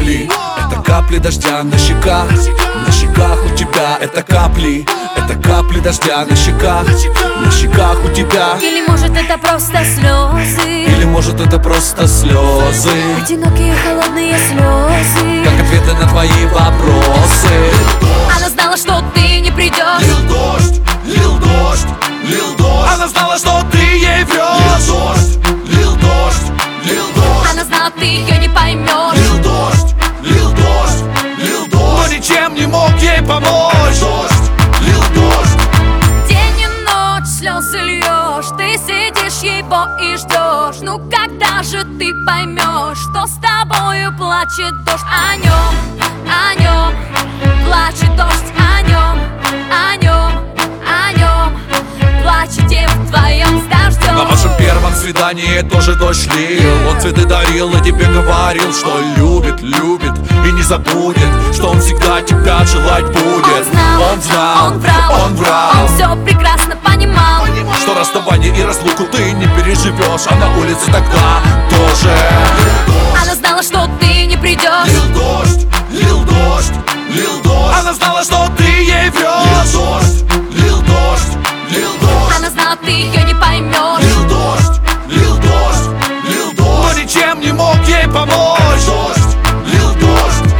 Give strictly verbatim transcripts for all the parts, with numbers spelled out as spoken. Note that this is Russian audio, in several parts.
капли, это капли дождя на щеках. На щеках у тебя это капли, это капли дождя на щеках. На щеках у тебя. Или может это просто слезы, Или может это просто слезы, одинокие холодные слезы, как ответы на твои вопросы. Она знала, что ты не придешь. Лил дождь, лил дождь, лил дождь. Она знала, что ты ей врешь. Лил дождь, лил дождь, лил дождь. Она знала, ты ее не поймешь. Лил дождь, лил дождь, лил дождь. Но ничем не мог ей помочь. Дождь, лил дождь. День и ночь слезы льешь, ты сидишь его и ждешь. Ну когда же ты поймешь, что с тобою плачет дождь? О нем, о нем плачет дождь, о нем, о нем, о нем плачете вдвоем с дождем. На вашем первом свидании тоже дождь лил. Он цветы дарил и тебе говорил, что любит, любит и не забудет, что он всегда тебя желать будет. Он знал, он, знал, он врал, он врал, он все прекрасно понимал, что расставание и разлуку ты не переживешь, а на улице тогда тоже. Она знала, что ты не придешь. Лил дождь, лил дождь, лил дождь. Она знала, что ты ей врешь. Лил дождь, лил дождь, лил дождь. Она знала, ты ее не поймешь. Лил дождь, лил дождь, лил дождь. Но ничем не мог ей помочь. Дождь, лил дождь.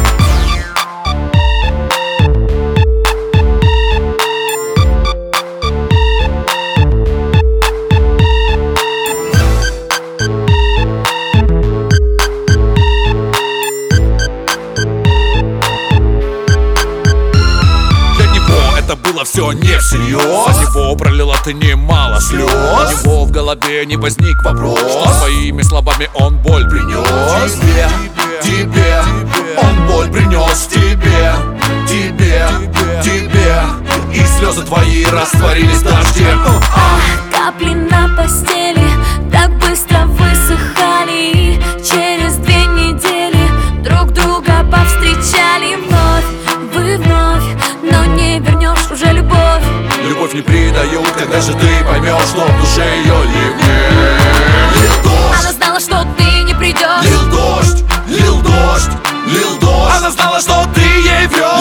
Было все не всерьез. За него пролила ты немало слез. У него в голове не возник вопрос, что своими словами он боль принес тебе, тебе. Он боль принес тебе, тебе, тебе. И слезы твои растворились в дожде. Капли на постели так быстро высыхали, и через две недели друг друга повстречали вновь. Вы вновь, но не вернешь уже любовь. Любовь не предают, когда же ты поймешь, что в душе ее ливней. Лил дождь. Она знала, что ты не придешь. Лил дождь, лил дождь, лил дождь. Она знала, что ты ей врешь.